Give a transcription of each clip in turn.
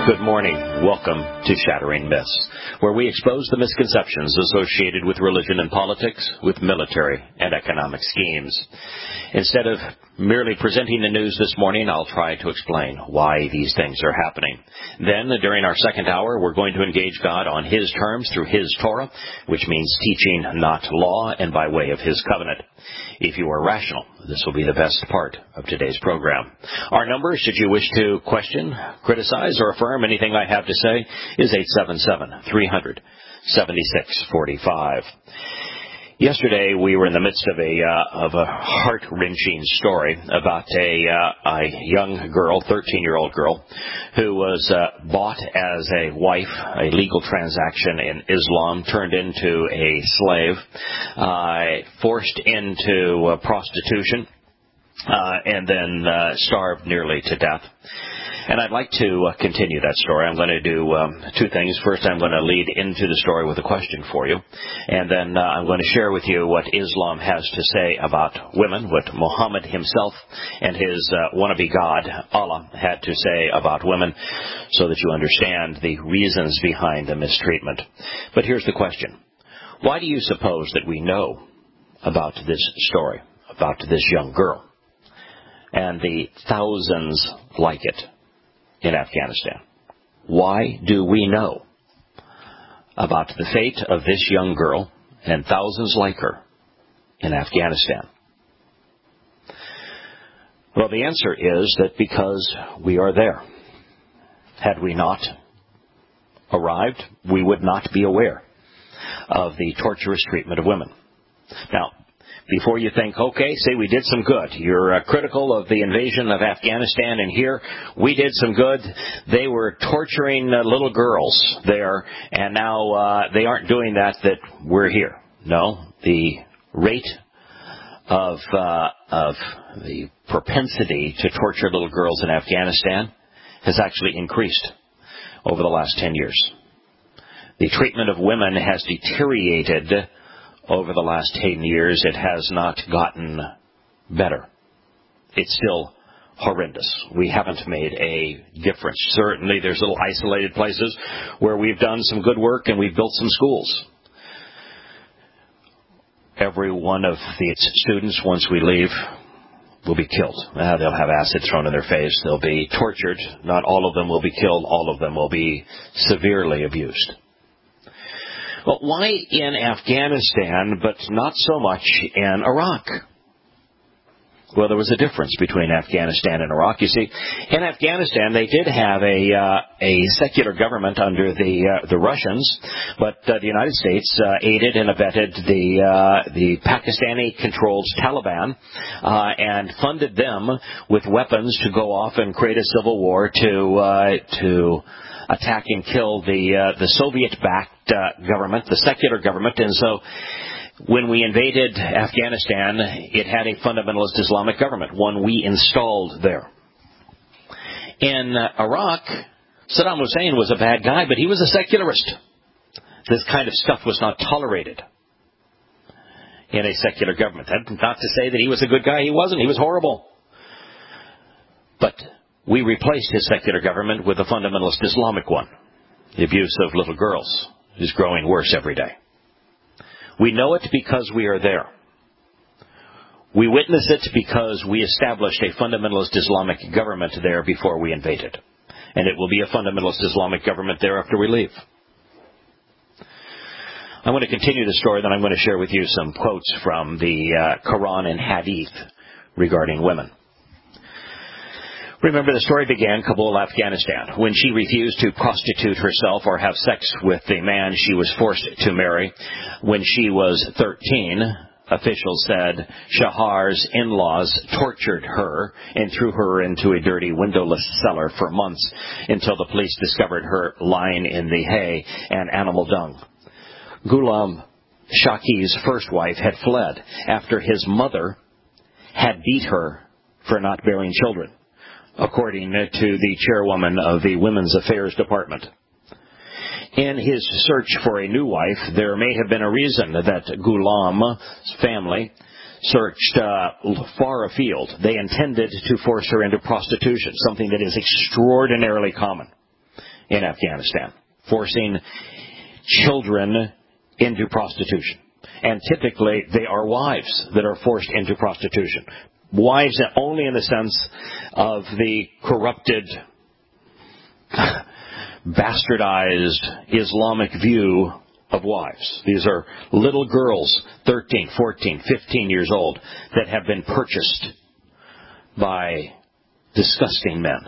Good morning. Welcome to Shattering Myths, where we expose the misconceptions associated with religion and politics, with military and economic schemes. Instead of merely presenting the news this morning, I'll try to explain why these things are happening. Then, during our second hour, we're going to engage God on His terms through His Torah, which means teaching, not law, and by way of His covenant. If you are rational, this will be the best part of today's program. Our number, should you wish to question, criticize, or affirm anything I have to say, is 877-300-7645. Yesterday, we were in the midst of a heart-wrenching story about a young girl, 13-year-old girl, who was bought as a wife, a legal transaction in Islam, turned into a slave, forced into prostitution, and then starved nearly to death. And I'd like to continue that story. I'm going to do two things. First, I'm going to lead into the story with a question for you. And then I'm going to share with you what Islam has to say about women, what Muhammad himself and his wannabe God, Allah, had to say about women, so that you understand the reasons behind the mistreatment. But here's the question. Why do you suppose that we know about this story, about this young girl, and the thousands like it in Afghanistan? Why do we know about the fate of this young girl and thousands like her in Afghanistan? Well, the answer is that because we are there. Had we not arrived, we would not be aware of the torturous treatment of women. Now, before you think, okay, say we did some good. You're critical of the invasion of Afghanistan, and here we did some good. They were torturing little girls there, and now they aren't doing that we're here. No, the rate of the propensity to torture little girls in Afghanistan has actually increased over the last 10 years. The treatment of women has deteriorated over the last 10 years. It has not gotten better. It's still horrendous. We haven't made a difference. Certainly there's little isolated places where we've done some good work and we've built some schools. Every one of the students, once we leave, will be killed. They'll have acid thrown in their face. They'll be tortured. Not all of them will be killed. All of them will be severely abused. But why in Afghanistan, but not so much in Iraq? Well, there was a difference between Afghanistan and Iraq. You see, in Afghanistan, they did have a secular government under the Russians, but the United States aided and abetted the Pakistani-controlled Taliban and funded them with weapons to go off and create a civil war to attack and kill the Soviet-backed government, the secular government. And so when we invaded Afghanistan, it had a fundamentalist Islamic government, one we installed there. In Iraq, Saddam Hussein was a bad guy, but he was a secularist. This kind of stuff was not tolerated in a secular government. That's not to say that he was a good guy. He wasn't. He was horrible. But we replaced his secular government with a fundamentalist Islamic one. The abuse of little girls is growing worse every day. We know it because we are there. We witness it because we established a fundamentalist Islamic government there before we invaded. And it will be a fundamentalist Islamic government there after we leave. I'm going to continue the story, then I'm going to share with you some quotes from the Quran and Hadith regarding women. Remember, the story began Kabul, Afghanistan, when she refused to prostitute herself or have sex with the man she was forced to marry. When she was 13, officials said Shahar's in-laws tortured her and threw her into a dirty windowless cellar for months until the police discovered her lying in the hay and animal dung. Ghulam Shaki's first wife had fled after his mother had beat her for not bearing children, according to the chairwoman of the Women's Affairs Department. In his search for a new wife, there may have been a reason that Ghulam's family searched far afield. They intended to force her into prostitution, something that is extraordinarily common in Afghanistan, forcing children into prostitution. And typically, they are wives that are forced into prostitution. Wives only in the sense of the corrupted, bastardized Islamic view of wives. These are little girls, 13, 14, 15 years old, that have been purchased by disgusting men.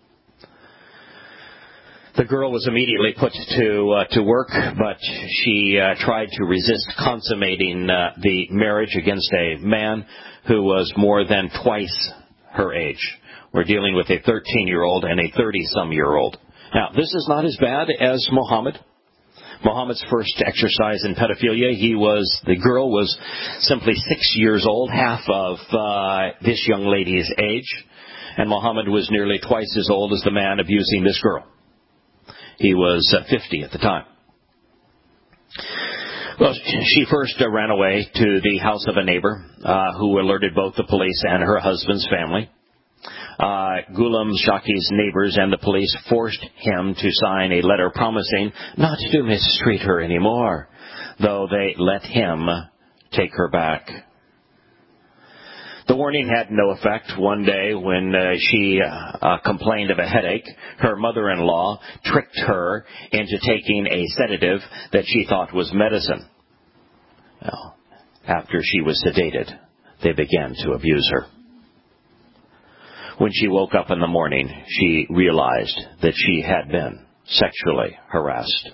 The girl was immediately put to work, but she tried to resist consummating the marriage against a man who was more than twice her age. We're dealing with a 13-year-old and a 30-some-year-old. Now, this is not as bad as Muhammad. Muhammad's first exercise in pedophilia, the girl was simply 6 years old, half of this young lady's age, and Muhammad was nearly twice as old as the man abusing this girl. He was 50 at the time. Well, she first ran away to the house of a neighbor who alerted both the police and her husband's family. Ghulam Shaki's neighbors and the police forced him to sign a letter promising not to mistreat her anymore, though they let him take her back. The warning had no effect. One day when she complained of a headache, her mother-in-law tricked her into taking a sedative that she thought was medicine. Well, after she was sedated, they began to abuse her. When she woke up in the morning, she realized that she had been sexually harassed.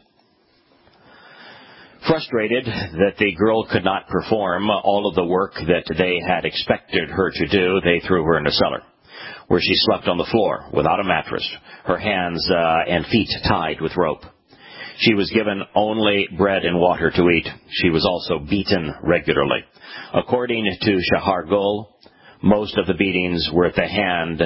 Frustrated that the girl could not perform all of the work that they had expected her to do, they threw her in a cellar, where she slept on the floor without a mattress, her hands and feet tied with rope. She was given only bread and water to eat. She was also beaten regularly. According to Shahar Gul, most of the beatings were at the hand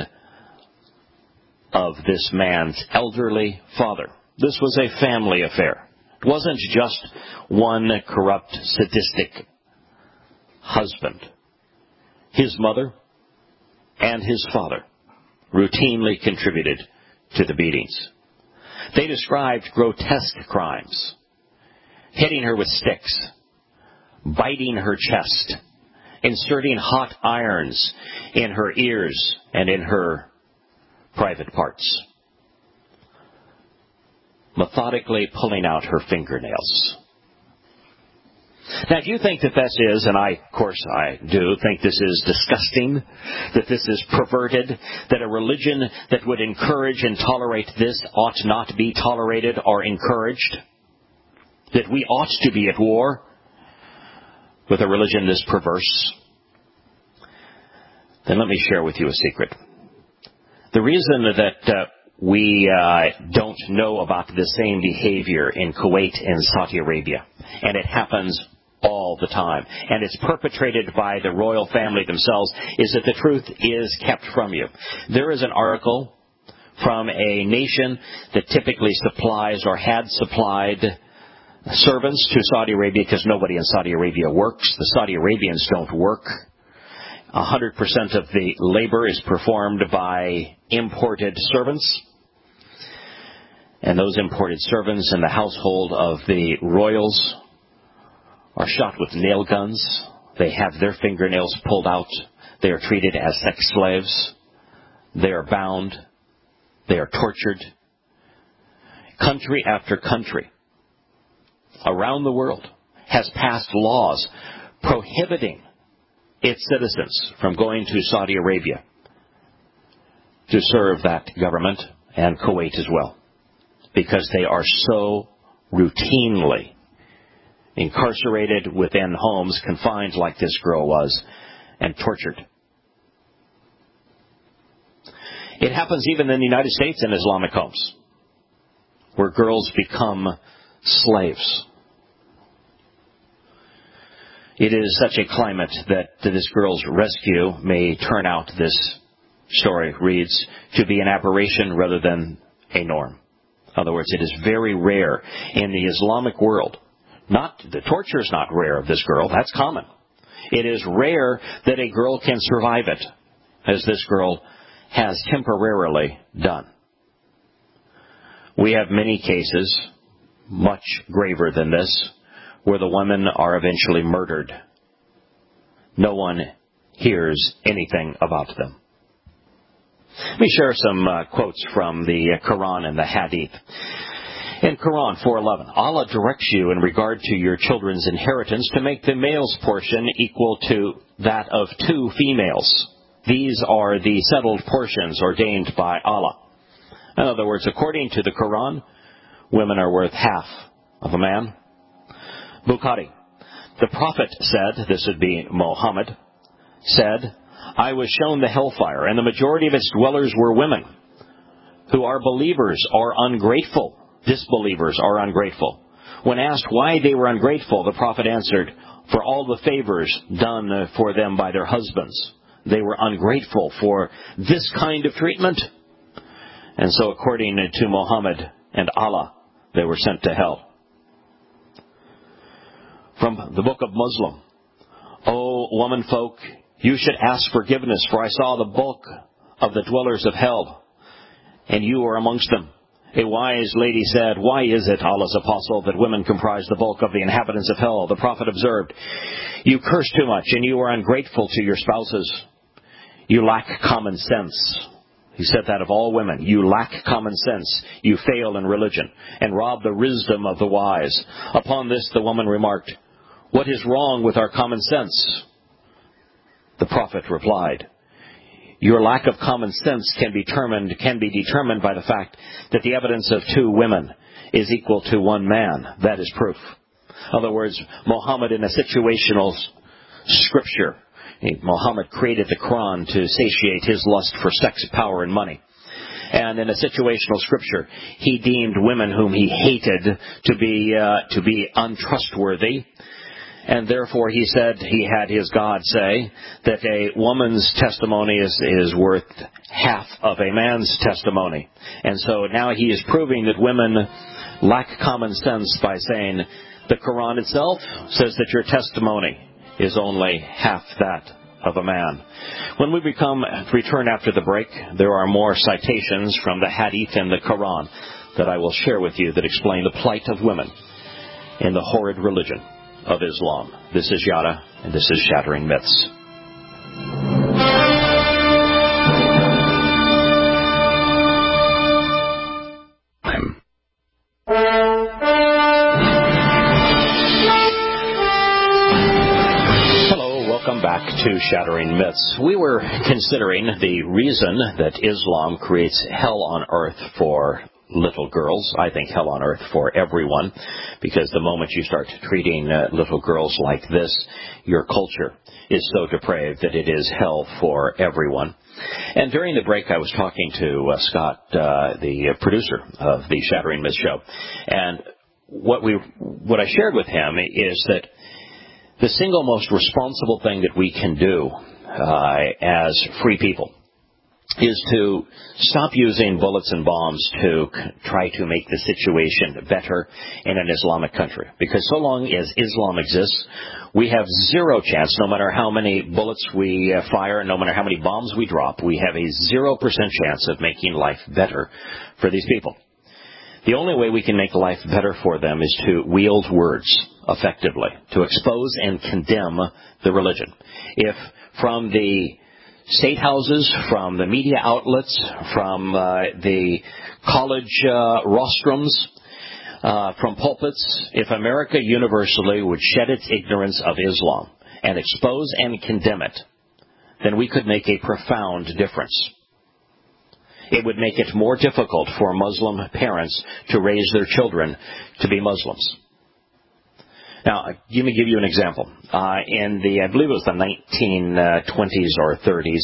of this man's elderly father. This was a family affair. It wasn't just one corrupt, sadistic husband. His mother and his father routinely contributed to the beatings. They described grotesque crimes: hitting her with sticks, biting her chest, inserting hot irons in her ears and in her private parts, methodically pulling out her fingernails. Now, if you think that this is, and of course I do, think this is disgusting, that this is perverted, that a religion that would encourage and tolerate this ought not be tolerated or encouraged, that we ought to be at war with a religion this perverse, then let me share with you a secret. The reason that we don't know about the same behavior in Kuwait and Saudi Arabia, and it happens all the time, and it's perpetrated by the royal family themselves, is that the truth is kept from you. There is an article from a nation that typically supplies or had supplied servants to Saudi Arabia because nobody in Saudi Arabia works. The Saudi Arabians don't work. 100% of the labor is performed by imported servants. And those imported servants in the household of the royals are shot with nail guns. They have their fingernails pulled out. They are treated as sex slaves. They are bound. They are tortured. Country after country around the world has passed laws prohibiting its citizens from going to Saudi Arabia to serve that government, and Kuwait as well, because they are so routinely incarcerated within homes, confined like this girl was, and tortured. It happens even in the United States in Islamic homes, where girls become slaves. It is such a climate that this girl's rescue may turn out, this story reads, to be an aberration rather than a norm. In other words, it is very rare in the Islamic world. The torture is not rare of this girl. That's common. It is rare that a girl can survive it, as this girl has temporarily done. We have many cases, much graver than this, where the women are eventually murdered. No one hears anything about them. Let me share some quotes from the Quran and the Hadith. In Quran 4:11, Allah directs you in regard to your children's inheritance to make the male's portion equal to that of 2 females. These are the settled portions ordained by Allah. In other words, according to the Quran, women are worth half of a man. Bukhari, the Prophet said, this would be Muhammad, said, I was shown the hellfire, and the majority of its dwellers were women, who are believers or ungrateful. Disbelievers are ungrateful. When asked why they were ungrateful, the Prophet answered, for all the favors done for them by their husbands. They were ungrateful for this kind of treatment. And so according to Muhammad and Allah, they were sent to hell. From the book of Muslim, O womanfolk, you should ask forgiveness, for I saw the bulk of the dwellers of hell, and you are amongst them. A wise lady said, why is it, Allah's apostle, that women comprise the bulk of the inhabitants of hell? The Prophet observed, you curse too much, and you are ungrateful to your spouses. You lack common sense. He said that of all women. You lack common sense. You fail in religion, and rob the wisdom of the wise. Upon this, the woman remarked, what is wrong with our common sense? The Prophet replied, your lack of common sense can be determined by the fact that the evidence of 2 women is equal to 1 man. That is proof. In other words, Muhammad in a situational scripture, Muhammad created the Quran to satiate his lust for sex, power, and money. And in a situational scripture, he deemed women whom he hated to be untrustworthy. And therefore he said, he had his God say, that a woman's testimony is worth half of a man's testimony. And so now he is proving that women lack common sense by saying, the Quran itself says that your testimony is only half that of a man. When we return after the break, there are more citations from the Hadith and the Quran that I will share with you that explain the plight of women in the horrid religion of Islam. This is Yada, and this is Shattering Myths. Hello, welcome back to Shattering Myths. We were considering the reason that Islam creates hell on earth for little girls. I think hell on earth for everyone, because the moment you start treating little girls like this, your culture is so depraved that it is hell for everyone. And during the break, I was talking to Scott, the producer of the Shattering Myths show, and what I shared with him is that the single most responsible thing that we can do as free people is to stop using bullets and bombs to try to make the situation better in an Islamic country. Because so long as Islam exists, we have zero chance, no matter how many bullets we fire, no matter how many bombs we drop, we have a 0% chance of making life better for these people. The only way we can make life better for them is to wield words effectively, to expose and condemn the religion. If from the state houses, from the media outlets, from the college rostrums, from pulpits, if America universally would shed its ignorance of Islam and expose and condemn it, then we could make a profound difference. It would make it more difficult for Muslim parents to raise their children to be Muslims. Now, let me give you an example. In I believe it was the 1920s or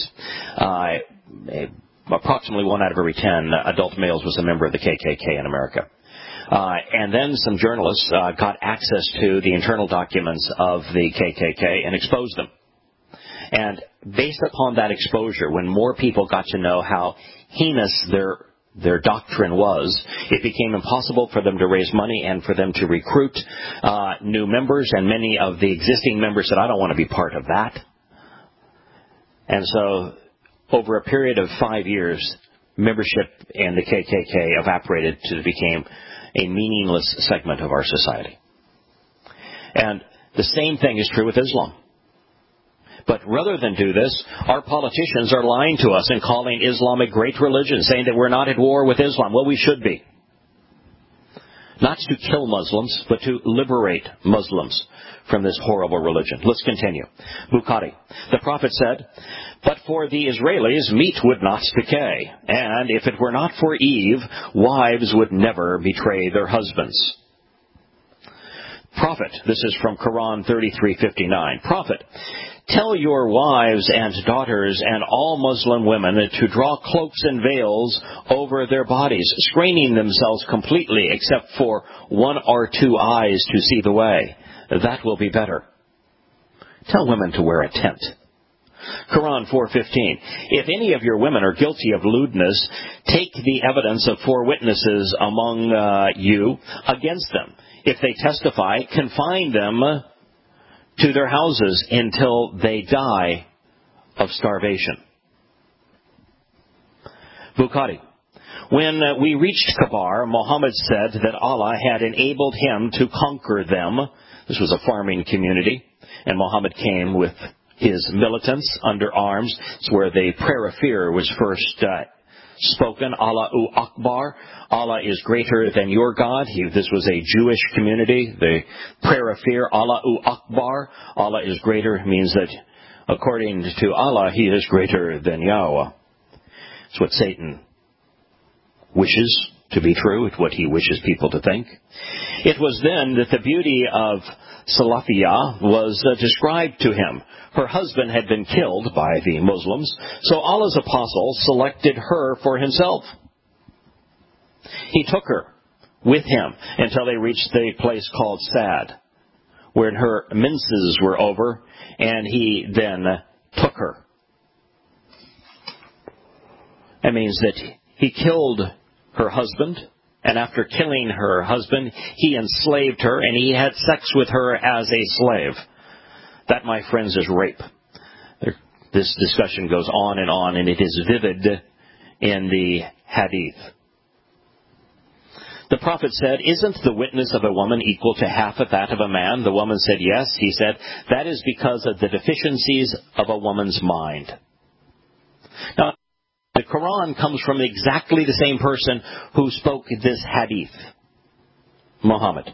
30s, approximately 1 out of every 10 adult males was a member of the KKK in America. And then some journalists got access to the internal documents of the KKK and exposed them. And based upon that exposure, when more people got to know how heinous their doctrine was, it became impossible for them to raise money and for them to recruit new members, and many of the existing members said, I don't want to be part of that. And so over a period of 5 years, membership in the KKK evaporated to became a meaningless segment of our society. And the same thing is true with Islam. But rather than do this, our politicians are lying to us and calling Islam a great religion, saying that we're not at war with Islam. Well, we should be. Not to kill Muslims, but to liberate Muslims from this horrible religion. Let's continue. Bukhari. The Prophet said, "But for the Israelis, meat would not decay, and if it were not for Eve, wives would never betray their husbands." Prophet. This is from Quran 33:59. Prophet. Tell your wives and daughters and all Muslim women to draw cloaks and veils over their bodies, screening themselves completely except for one or two eyes to see the way. That will be better. Tell women to wear a tent. Quran 4:15. If any of your women are guilty of lewdness, take the evidence of 4 witnesses among you against them. If they testify, confine them to their houses until they die of starvation. Bukhari. When we reached Kabar, Muhammad said that Allah had enabled him to conquer them. This was a farming community, and Muhammad came with his militants under arms. It's where the prayer of fear was first spoken. Allahu Akbar. Allah is greater than your God. This was a Jewish community. The prayer of fear, Allahu Akbar. Allah is greater means that according to Allah, He is greater than Yahweh. It's what Satan wishes to be true. It's what he wishes people to think. It was then that the beauty of Salafiyah was described to him. Her husband had been killed by the Muslims, so Allah's apostle selected her for himself. He took her with him until they reached the place called Sad, where her menses were over, and he then took her. That means that he killed her husband, and after killing her husband, he enslaved her, and he had sex with her as a slave. That, my friends, is rape. This discussion goes on, and it is vivid in the Hadith. The Prophet said, "Isn't the witness of a woman equal to half of that of a man?" The woman said, "Yes." He said, "That is because of the deficiencies of a woman's mind." Now, the Quran comes from exactly the same person who spoke this hadith, Muhammad.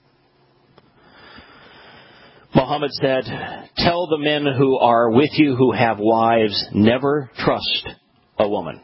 Muhammad said, "Tell the men who are with you who have wives, never trust a woman."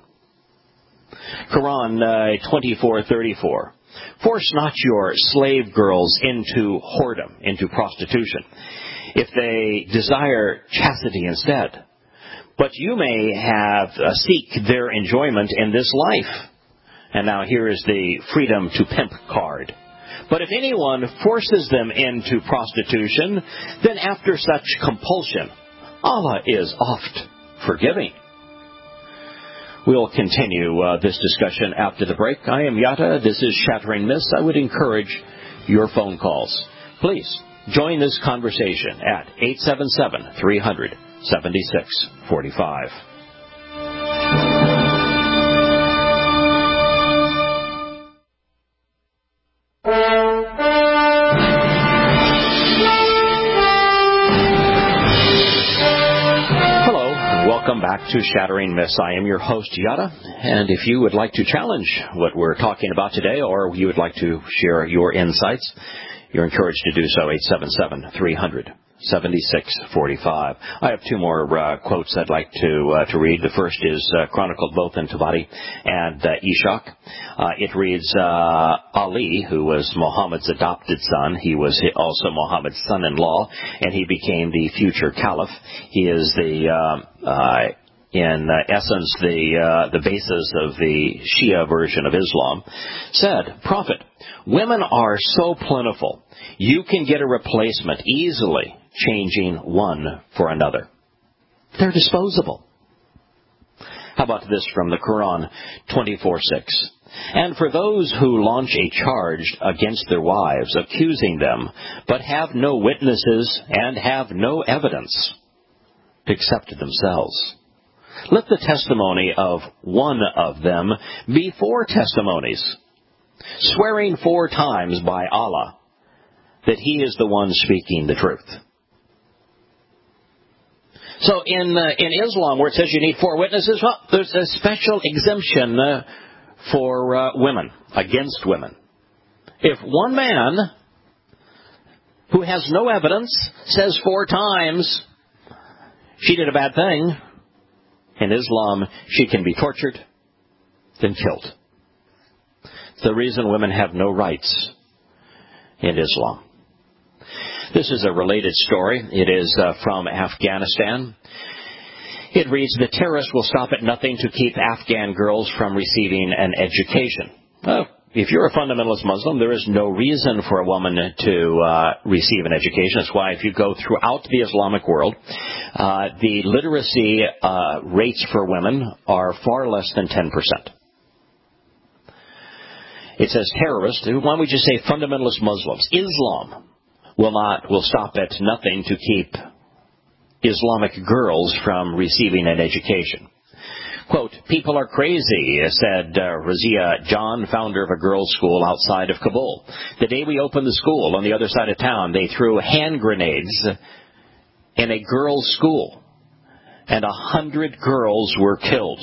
Quran 24:34. Force not your slave girls into whoredom, into prostitution, if they desire chastity instead. But you may seek their enjoyment in this life. And now here is the freedom to pimp card. But if anyone forces them into prostitution, then after such compulsion, Allah is oft forgiving. We'll continue this discussion after the break. I am Yatta. This is Shattering Myths. I would encourage your phone calls. Please join this conversation at 877-300-7645. Welcome back to Shattering Myths. I am your host, Yatta, and if you would like to challenge what we're talking about today, or you would like to share your insights, you're encouraged to do so, 877-300-7645. I have 2 more quotes I'd like to read. The first is chronicled both in Tabari and Ishaq. It reads, Ali, who was Muhammad's adopted son, he was also Muhammad's son-in-law, and he became the future caliph. He is in essence, the basis of the Shia version of Islam, said, "Prophet, women are so plentiful, you can get a replacement easily, changing one for another. They're disposable." How about this from the Quran 24:6? "And for those who launch a charge against their wives, accusing them, but have no witnesses and have no evidence, except themselves, Let the testimony of one of them be 4 testimonies, swearing 4 times by Allah that he is the one speaking the truth. So in Islam, where it says you need 4 witnesses, well, there's a special exemption for women, against women. If one man who has no evidence says 4 times she did a bad thing, in Islam she can be tortured, then killed. It's the reason women have no rights in Islam. This is a related story. It is from Afghanistan. It reads, the terrorists will stop at nothing to keep Afghan girls from receiving an education. Well, if you're a fundamentalist Muslim, there is no reason for a woman to receive an education. That's why if you go throughout the Islamic world, the literacy rates for women are far less than 10%. It says terrorists. Why don't we just say fundamentalist Muslims? Islam will stop at nothing to keep Islamic girls from receiving an education. Quote, people are crazy, said Razia John, founder of a girls' school outside of Kabul. The day we opened the school on the other side of town, they threw hand grenades in a girls' school, and 100 girls were killed.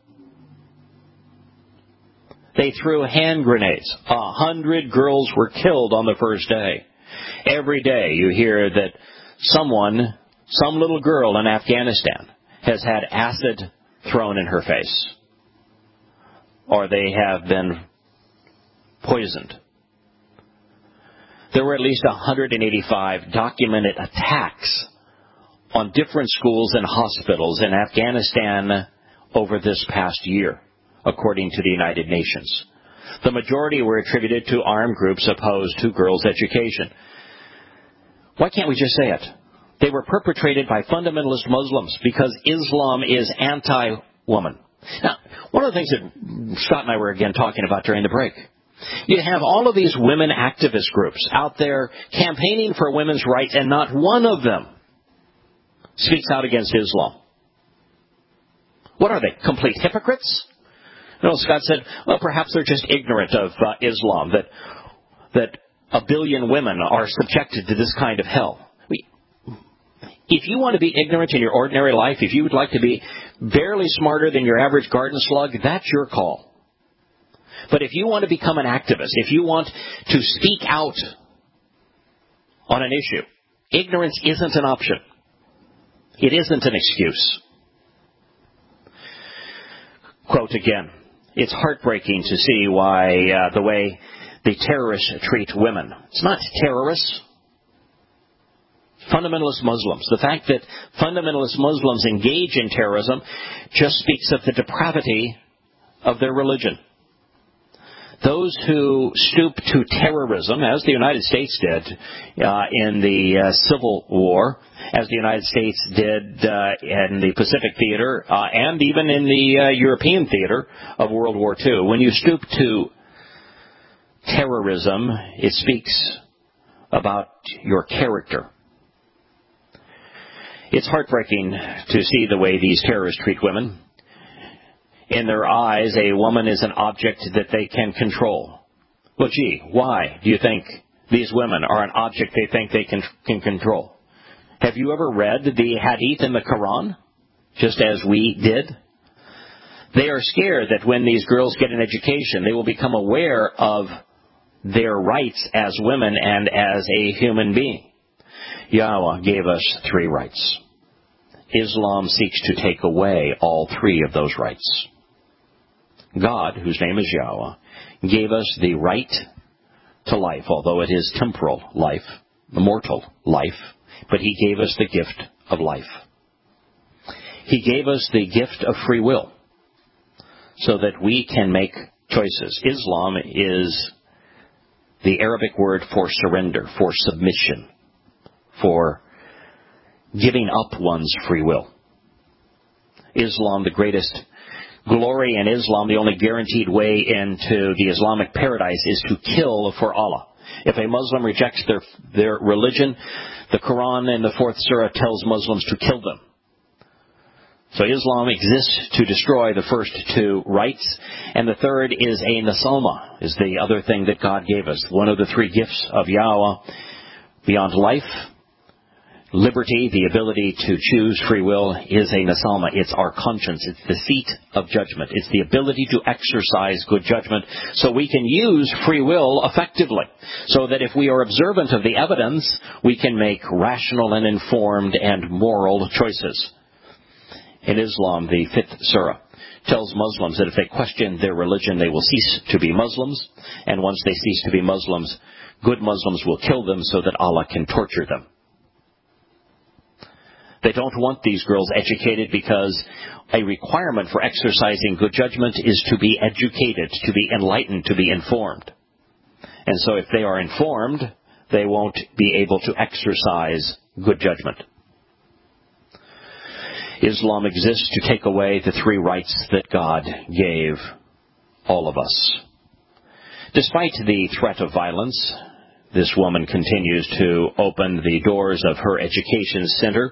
They threw hand grenades. 100 girls were killed on the first day. Every day you hear that some little girl in Afghanistan has had acid thrown in her face, or they have been poisoned. There were at least 185 documented attacks on different schools and hospitals in Afghanistan over this past year, according to the United Nations. The majority were attributed to armed groups opposed to girls' education. Why can't we just say it? They were perpetrated by fundamentalist Muslims because Islam is anti-woman. Now, one of the things that Scott and I were again talking about during the break, you have all of these women activist groups out there campaigning for women's rights, and not one of them speaks out against Islam. What are they, complete hypocrites? No, Scott said, well, perhaps they're just ignorant of Islam, that a billion women are subjected to this kind of hell. If you want to be ignorant in your ordinary life, if you would like to be barely smarter than your average garden slug, that's your call. But if you want to become an activist, if you want to speak out on an issue, ignorance isn't an option. It isn't an excuse. Quote again, it's heartbreaking to see why the way the terrorists treat women. It's not terrorists. Fundamentalist Muslims. The fact that fundamentalist Muslims engage in terrorism just speaks of the depravity of their religion. Those who stoop to terrorism, as the United States did in the Civil War, as the United States did in the Pacific Theater, and even in the European theater of World War II, when you stoop to terrorism, it speaks about your character. It's heartbreaking to see the way these terrorists treat women. In their eyes, a woman is an object that they can control. Well, gee, why do you think these women are an object they think they can control? Have you ever read the Hadith in the Quran, just as we did? They are scared that when these girls get an education, they will become aware of their rights as women and as a human being. Yahweh gave us 3 rights. Islam seeks to take away all 3 of those rights. God, whose name is Yahweh, gave us the right to life, although it is temporal life, mortal life, but He gave us the gift of life. He gave us the gift of free will so that we can make choices. Islam is the Arabic word for surrender, for submission, for giving up one's free will. Islam, the greatest glory in Islam, the only guaranteed way into the Islamic paradise is to kill for Allah. If a Muslim rejects their religion, the Quran in the 4th surah tells Muslims to kill them. So Islam exists to destroy the first two rights, and the third is a nasalma, is the other thing that God gave us. One of the three gifts of Yahweh beyond life, liberty, the ability to choose free will, is a nasalma. It's our conscience. It's the seat of judgment. It's the ability to exercise good judgment so we can use free will effectively. So that if we are observant of the evidence, we can make rational and informed and moral choices. In Islam, the 5th surah tells Muslims that if they question their religion, they will cease to be Muslims. And once they cease to be Muslims, good Muslims will kill them so that Allah can torture them. They don't want these girls educated because a requirement for exercising good judgment is to be educated, to be enlightened, to be informed. And so if they are informed, they won't be able to exercise good judgment. Islam exists to take away the three rights that God gave all of us. Despite the threat of violence, this woman continues to open the doors of her education center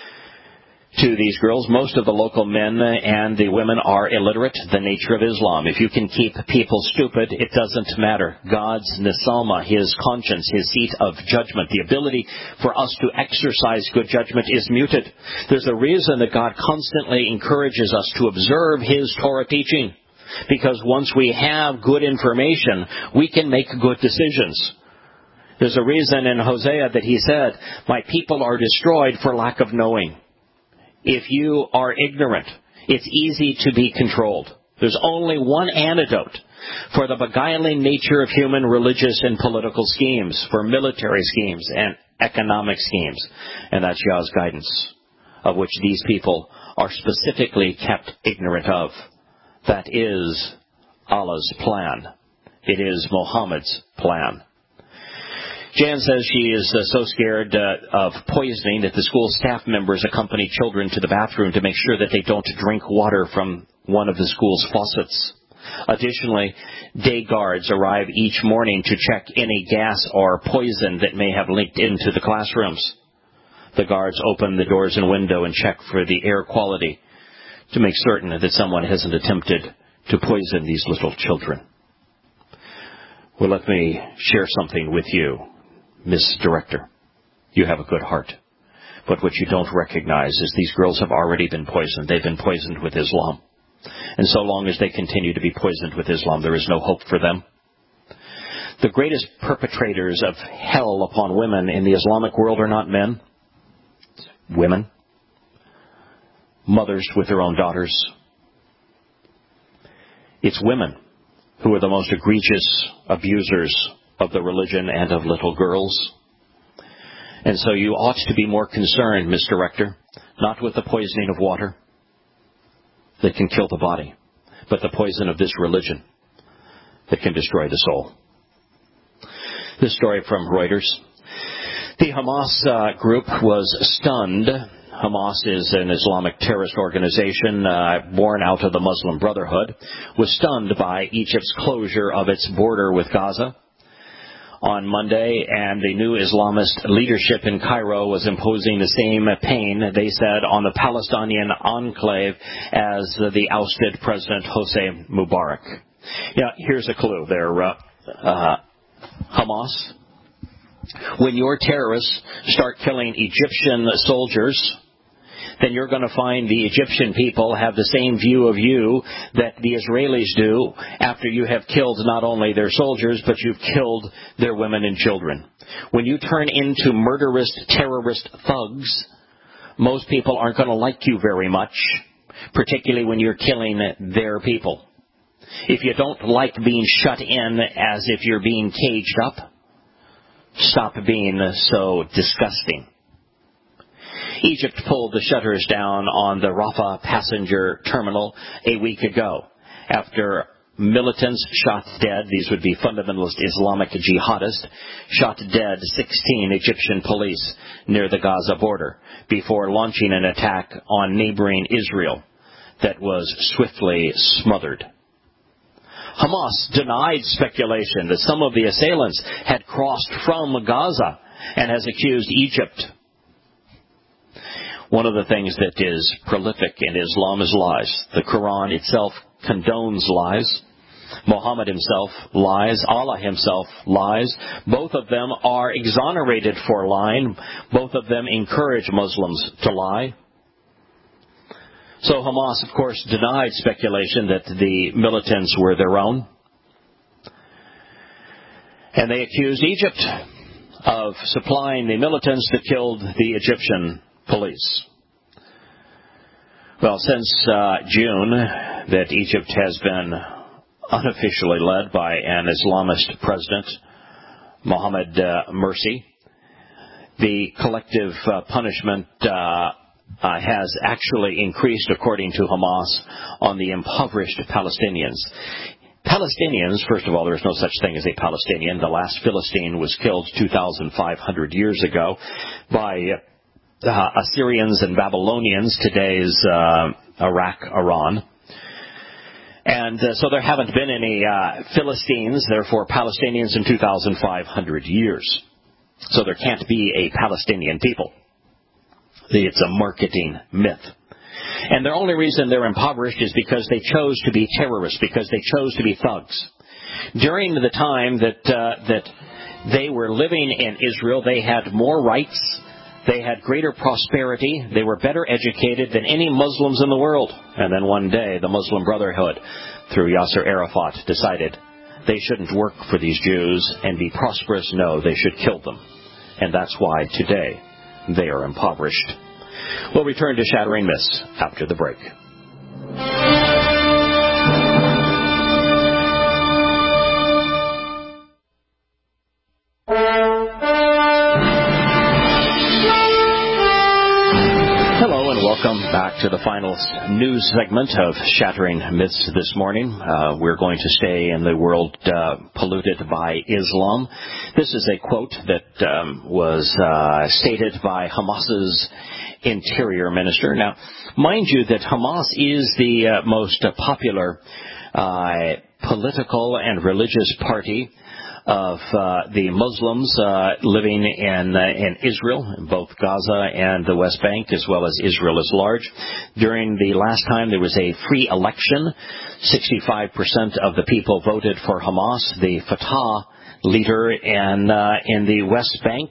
to these girls. Most of the local men and the women are illiterate. The nature of Islam. If you can keep people stupid, it doesn't matter. God's nasalma, His conscience, His seat of judgment, the ability for us to exercise good judgment is muted. There's a reason that God constantly encourages us to observe His Torah teaching. Because once we have good information, we can make good decisions. There's a reason in Hosea that he said, "My people are destroyed for lack of knowing." If you are ignorant, it's easy to be controlled. There's only one antidote for the beguiling nature of human religious and political schemes, for military schemes and economic schemes. And that's Yah's guidance, of which these people are specifically kept ignorant of. That is Allah's plan. It is Muhammad's plan. Jan says she is so scared of poisoning that the school staff members accompany children to the bathroom to make sure that they don't drink water from one of the school's faucets. Additionally, day guards arrive each morning to check any gas or poison that may have leaked into the classrooms. The guards open the doors and window and check for the air quality to make certain that someone hasn't attempted to poison these little children. Well, let me share something with you, Miss Director. You have a good heart. But what you don't recognize is these girls have already been poisoned. They've been poisoned with Islam. And so long as they continue to be poisoned with Islam, there is no hope for them. The greatest perpetrators of hell upon women in the Islamic world are not men. Women. Mothers with their own daughters. It's women who are the most egregious abusers of the religion and of little girls. And so you ought to be more concerned, Miss Director, not with the poisoning of water that can kill the body, but the poison of this religion that can destroy the soul. This story from Reuters. The Hamas group was stunned. Hamas is an Islamic terrorist organization born out of the Muslim Brotherhood, was stunned by Egypt's closure of its border with Gaza on Monday, and the new Islamist leadership in Cairo was imposing the same pain, they said, on the Palestinian enclave as the ousted President Hosni Mubarak. Yeah, here's a clue there, Hamas. When your terrorists start killing Egyptian soldiers, then you're going to find the Egyptian people have the same view of you that the Israelis do after you have killed not only their soldiers, but you've killed their women and children. When you turn into murderous, terrorist thugs, most people aren't going to like you very much, particularly when you're killing their people. If you don't like being shut in as if you're being caged up, stop being so disgusting. Egypt pulled the shutters down on the Rafah passenger terminal a week ago after militants shot dead, these would be fundamentalist Islamic jihadists, shot dead 16 Egyptian police near the Gaza border before launching an attack on neighboring Israel that was swiftly smothered. Hamas denied speculation that some of the assailants had crossed from Gaza and has accused Egypt. One of the things that is prolific in Islam is lies. The Quran itself condones lies. Muhammad himself lies. Allah himself lies. Both of them are exonerated for lying. Both of them encourage Muslims to lie. So Hamas, of course, denied speculation that the militants were their own. And they accused Egypt of supplying the militants that killed the Egyptian police. Well, since June, that Egypt has been unofficially led by an Islamist president, Mohammed Morsi, the collective punishment has actually increased, according to Hamas, on the impoverished Palestinians. Palestinians, first of all, there is no such thing as a Palestinian. The last Philistine was killed 2,500 years ago by Assyrians and Babylonians, today's Iraq, Iran. And so there haven't been any Philistines, therefore Palestinians, in 2,500 years. So there can't be a Palestinian people. It's a marketing myth. And the only reason they're impoverished is because they chose to be terrorists, because they chose to be thugs. During the time that they were living in Israel, they had more rights, they had greater prosperity, they were better educated than any Muslims in the world. And then one day, the Muslim Brotherhood, through Yasser Arafat, decided they shouldn't work for these Jews and be prosperous. No, they should kill them. And that's why today they are impoverished. We'll return to Shattering Myths after the break. Hello and welcome back to the final news segment of Shattering Myths this morning. We're going to stay in the world polluted by Islam. This is a quote that was stated by Hamas's Interior Minister. Now, mind you that Hamas is the most popular political and religious party of the Muslims living in Israel, in both Gaza and the West Bank, as well as Israel at large. During the last time there was a free election, 65% of the people voted for Hamas. The Fatah leader in the West Bank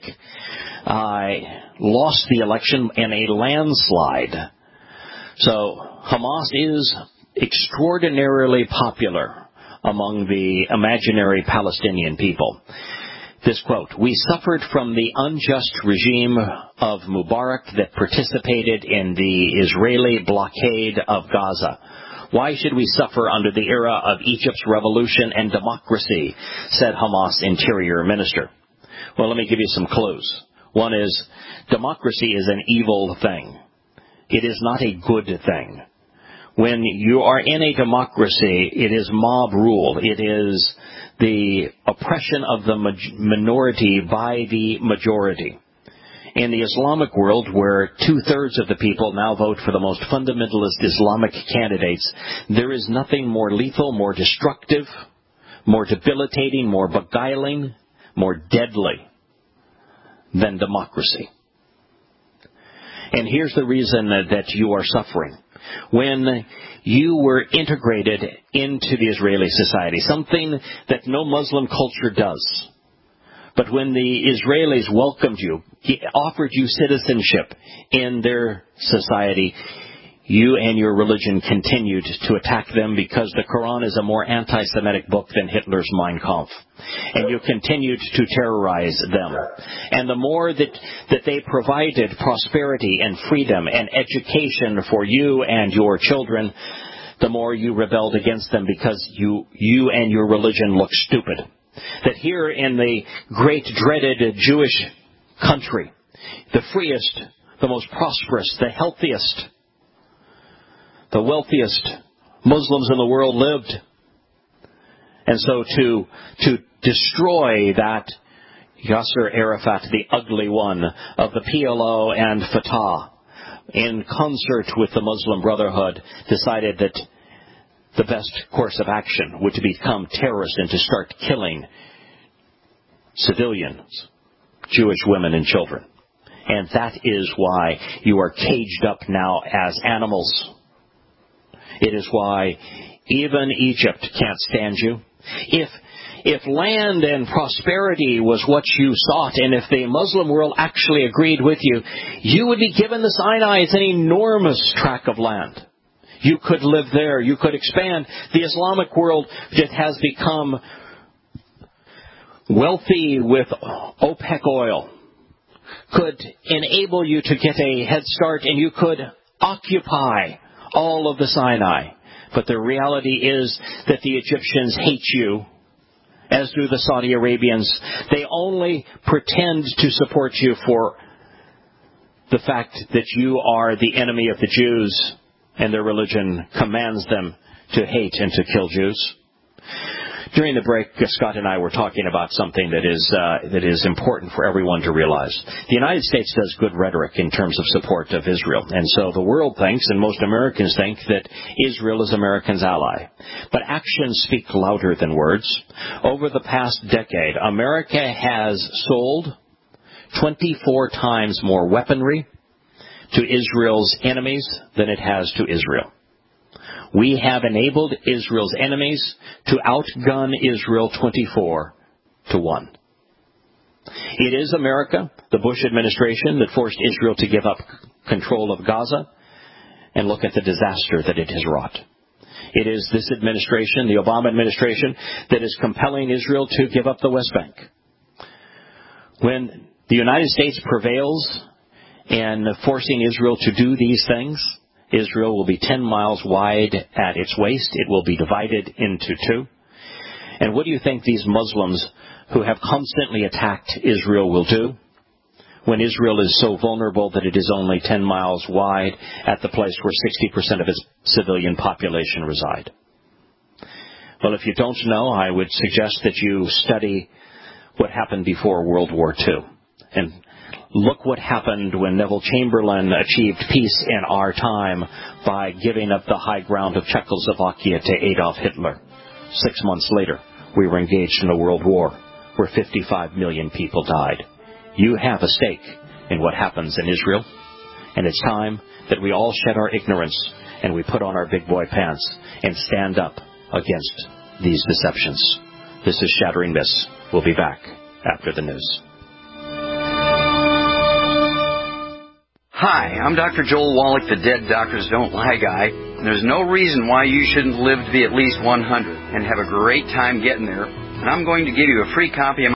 lost the election in a landslide. So Hamas is extraordinarily popular among the imaginary Palestinian people. This quote, "We suffered from the unjust regime of Mubarak that participated in the Israeli blockade of Gaza. Why should we suffer under the era of Egypt's revolution and democracy?" said Hamas Interior Minister. Well, let me give you some clues. One is, democracy is an evil thing. It is not a good thing. When you are in a democracy, it is mob rule. It is the oppression of the minority by the majority. In the Islamic world, where 2/3 of the people now vote for the most fundamentalist Islamic candidates, there is nothing more lethal, more destructive, more debilitating, more beguiling, more deadly than democracy. And here's the reason that you are suffering. When you were integrated into the Israeli society, something that no Muslim culture does, but when the Israelis welcomed you, offered you citizenship in their society, you and your religion continued to attack them because the Quran is a more anti-Semitic book than Hitler's Mein Kampf. And you continued to terrorize them. And the more that they provided prosperity and freedom and education for you and your children, the more you rebelled against them because you and your religion look stupid. That here in the great dreaded Jewish country, the freest, the most prosperous, the healthiest, the wealthiest Muslims in the world lived. And so to destroy that, Yasser Arafat, the ugly one of the PLO and Fatah, in concert with the Muslim Brotherhood, decided that the best course of action would to become terrorists and to start killing civilians, Jewish women and children. And that is why you are caged up now as animals. It is why even Egypt can't stand you. If land and prosperity was what you sought, and if the Muslim world actually agreed with you, you would be given the Sinai. It's an enormous tract of land. You could live there. You could expand. The Islamic world that has become wealthy with OPEC oil could enable you to get a head start, and you could occupy all of the Sinai. But the reality is that the Egyptians hate you, as do the Saudi Arabians. They only pretend to support you for the fact that you are the enemy of the Jews, and their religion commands them to hate and to kill Jews. During the break, Scott and I were talking about something that is important for everyone to realize. The United States does good rhetoric in terms of support of Israel. And so the world thinks, and most Americans think, that Israel is America's ally. But actions speak louder than words. Over the past decade, America has sold 24 times more weaponry to Israel's enemies than it has to Israel. We have enabled Israel's enemies to outgun Israel 24-1. It is America, the Bush administration, that forced Israel to give up control of Gaza, and look at the disaster that it has wrought. It is this administration, the Obama administration, that is compelling Israel to give up the West Bank. When the United States prevails in forcing Israel to do these things, Israel will be 10 miles wide at its waist. It will be divided into two. And what do you think these Muslims who have constantly attacked Israel will do when Israel is so vulnerable that it is only 10 miles wide at the place where 60% of its civilian population reside? Well, if you don't know, I would suggest that you study what happened before World War II. And look what happened when Neville Chamberlain achieved peace in our time by giving up the high ground of Czechoslovakia to Adolf Hitler. 6 months later, we were engaged in a world war where 55 million people died. You have a stake in what happens in Israel, and it's time that we all shed our ignorance and we put on our big boy pants and stand up against these deceptions. This is Shattering Myths. We'll be back after the news. Hi, I'm Dr. Joel Wallach, the Dead Doctors Don't Lie guy. And there's no reason why you shouldn't live to be at least 100 and have a great time getting there. And I'm going to give you a free copy of